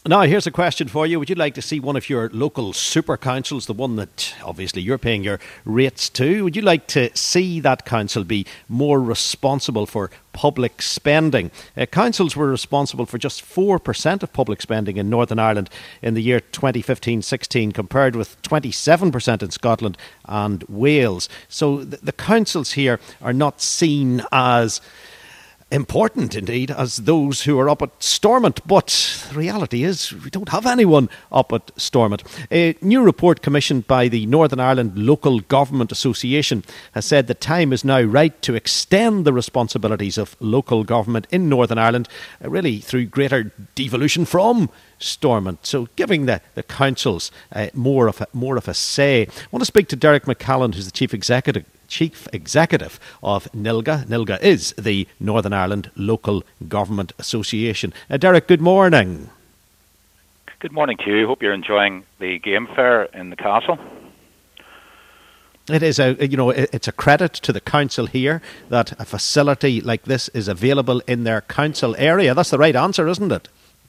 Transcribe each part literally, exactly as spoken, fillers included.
Now, here's a question for you. Would you like to see one of your local super councils, the one that obviously you're paying your rates to, would you like to see that council be more responsible for public spending? Uh, councils were responsible for just four percent of public spending in Northern Ireland in the year twenty fifteen sixteen, compared with twenty-seven percent in Scotland and Wales. So th- the councils here are not seen as important indeed as those who are up at Stormont, but the reality is we don't have anyone up at Stormont. A new report commissioned by the Northern Ireland Local Government Association has said the time is now right to extend the responsibilities of local government in Northern Ireland, uh, really through greater devolution from Stormont, so giving the, the councils uh, more of a, more of a say. I want to speak to Derek McCallan, who's the Chief Executive Chief Executive of NILGA. NILGA is the Northern Ireland Local Government Association. Uh, Derek, good morning. Good morning to you. Hope you're enjoying the game fair in the castle. It is a, you know, it's a credit to the council here that a facility like this is available in their council area. That's the right answer, isn't it?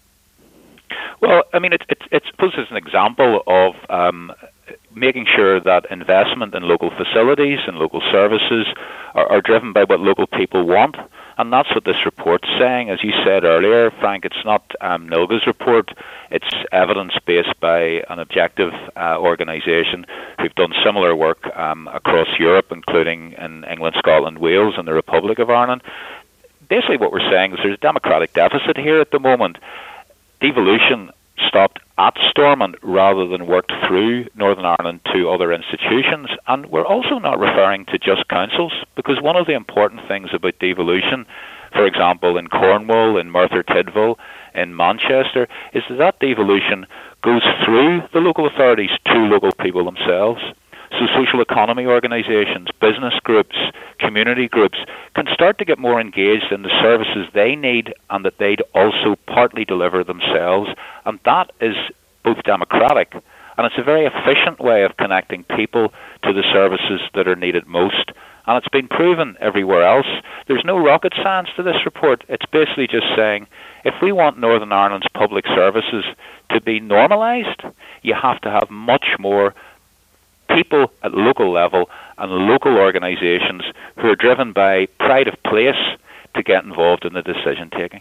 Well, I mean, it's it's it's supposed as an example of um, making sure that investment in local facilities and local services are, are driven by what local people want. And that's what this report's saying. As you said earlier, Frank, it's not um, NILGA's report. It's evidence-based by an objective uh, organisation who've done similar work um, across Europe, including in England, Scotland, Wales, and the Republic of Ireland. Basically what we're saying is there's a democratic deficit here at the moment. Devolution stopped at Stormont rather than worked through Northern Ireland to other institutions. And we're also not referring to just councils, because one of the important things about devolution, for example, in Cornwall, in Merthyr Tydfil, in Manchester, is that that devolution goes through the local authorities to local people themselves. So social economy organisations, business groups, community groups can start to get more engaged in the services they need and that they'd also partly deliver themselves. And that is both democratic and it's a very efficient way of connecting people to the services that are needed most. And it's been proven everywhere else. There's no rocket science to this report. It's basically just saying if we want Northern Ireland's public services to be normalised, you have to have much more people at local level and local organisations who are driven by pride of place to get involved in the decision taking.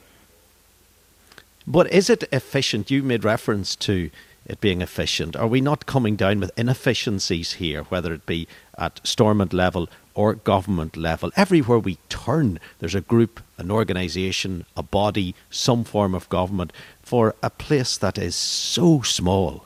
But is it efficient? You made reference to it being efficient. Are we not coming down with inefficiencies here, whether it be at Stormont level or government level? Everywhere we turn, there's a group, an organisation, a body, some form of government for a place that is so small.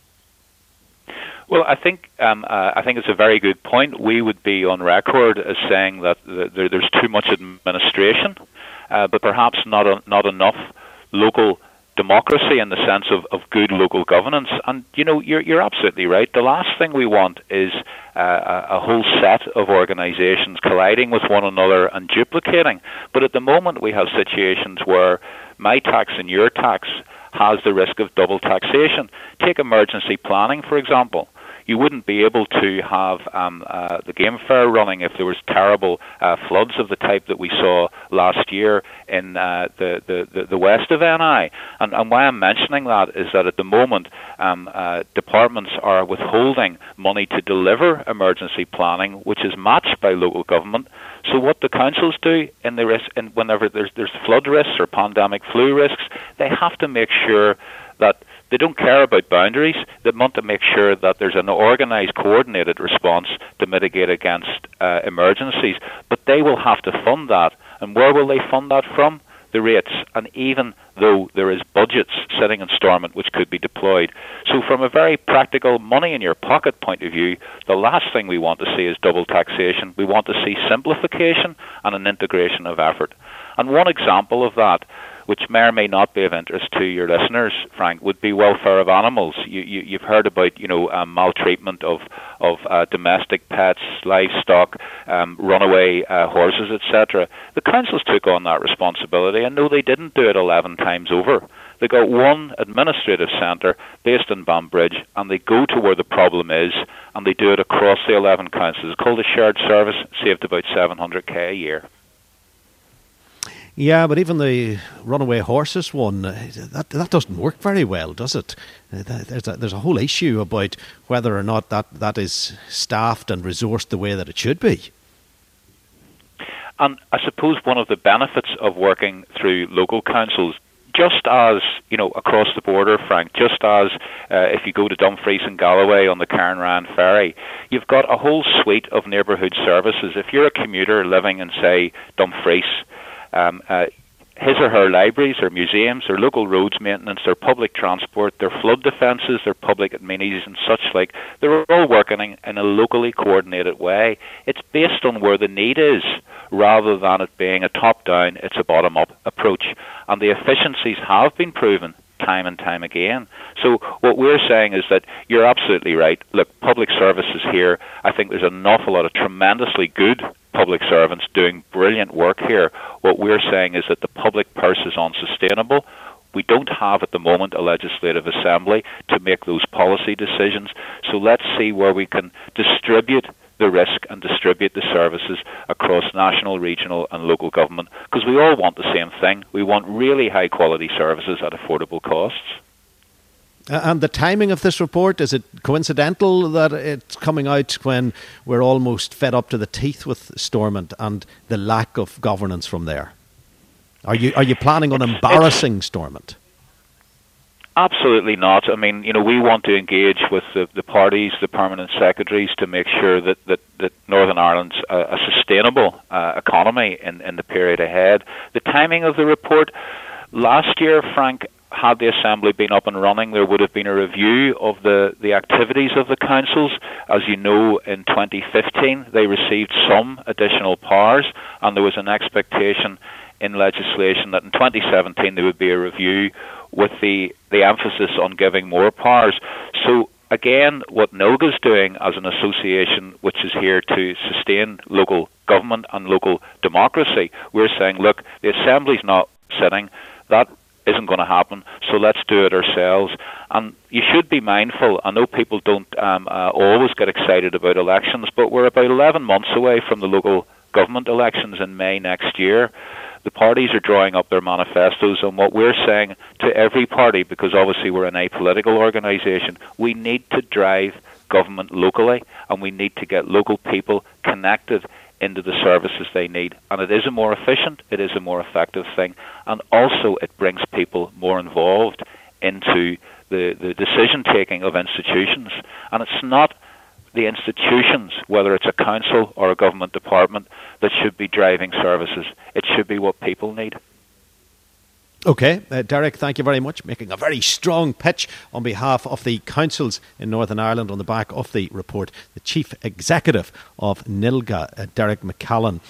Well, I think um, uh, I think it's a very good point. We would be on record as saying that the, there, there's too much administration, uh, but perhaps not a, not enough local democracy in the sense of, of good local governance. And you know, you're you're absolutely right. The last thing we want is uh, a, a whole set of organisations colliding with one another and duplicating. But at the moment, we have situations where my tax and your tax has the risk of double taxation. Take emergency planning, for example. You wouldn't be able to have um, uh, the game fair running if there was terrible uh, floods of the type that we saw last year in uh, the, the, the west of N I. And, and why I'm mentioning that is that at the moment um, uh, departments are withholding money to deliver emergency planning, which is matched by local government. So what the councils do in the risk, in whenever there's, there's flood risks or pandemic flu risks, they have to make sure that they don't care about boundaries. They want to make sure that there's an organised, coordinated response to mitigate against uh, emergencies. But they will have to fund that. And where will they fund that from? The rates. And even though there is budgets sitting in Stormont which could be deployed. So from a very practical money in your pocket point of view, the last thing we want to see is double taxation. We want to see simplification and an integration of effort. And one example of that, which may or may not be of interest to your listeners, Frank, would be welfare of animals. You, you, you've heard about, you know, um, maltreatment of of uh, domestic pets, livestock, um, runaway uh, horses, et cetera. The councils took on that responsibility, and no, they didn't do it eleven times over. They got one administrative centre based in Banbridge, and they go to where the problem is, and they do it across the eleven councils. It's called a shared service, saved about seven hundred k a year. Yeah, but even the runaway horses one, uh, that that doesn't work very well, does it? Uh, there's a, there's a whole issue about whether or not that, that is staffed and resourced the way that it should be. And I suppose one of the benefits of working through local councils, just as, you know, across the border, Frank, just as uh, if you go to Dumfries and Galloway on the Cairnryan ferry, you've got a whole suite of neighbourhood services. If you're a commuter living in, say, Dumfries, um, uh, his or her libraries or museums or local roads maintenance, their public transport, their flood defences, their public amenities and such like, they're all working in, in a locally coordinated way. It's based on where the need is, rather than it being a top-down, it's a bottom-up approach. And the efficiencies have been proven time and time again. So what we're saying is that you're absolutely right. Look, public services here, I think there's an awful lot of tremendously good public servants doing brilliant work here. What we're saying is that the public purse is unsustainable. We don't have at the moment a legislative assembly to make those policy decisions. So let's see where we can distribute the risk and distribute the services across national, regional and local government, because we all want the same thing. We want really high quality services at affordable costs. And the timing of this report, is it coincidental that it's coming out when we're almost fed up to the teeth with Stormont and the lack of governance from there? Are you are you planning on embarrassing Stormont? Absolutely not. I mean, you know, we want to engage with the, the parties, the permanent secretaries, to make sure that, that, that Northern Ireland's a, a sustainable uh, economy in, in the period ahead. The timing of the report, last year, Frank, had the Assembly been up and running, there would have been a review of the, the activities of the councils. As you know, in twenty fifteen, they received some additional powers, and there was an expectation in legislation that in twenty seventeen there would be a review with the, the emphasis on giving more powers. So again, what NILGA is doing as an association which is here to sustain local government and local democracy, we're saying, look, the Assembly's not sitting, that isn't going to happen, so let's do it ourselves. And you should be mindful, I know people don't um, uh, always get excited about elections, but we're about eleven months away from the local government elections in May next year. The parties are drawing up their manifestos, and what we're saying to every party, because obviously we're an apolitical organisation, we need to drive government locally, and we need to get local people connected into the services they need. And it is a more efficient, it is a more effective thing, and also it brings people more involved into the, the decision-taking of institutions. And it's not the institutions, whether it's a council or a government department, that should be driving services. It should be what people need. Okay, uh, Derek, thank you very much. Making a very strong pitch on behalf of the councils in Northern Ireland on the back of the report. The Chief Executive of NILGA, uh, Derek McCallan.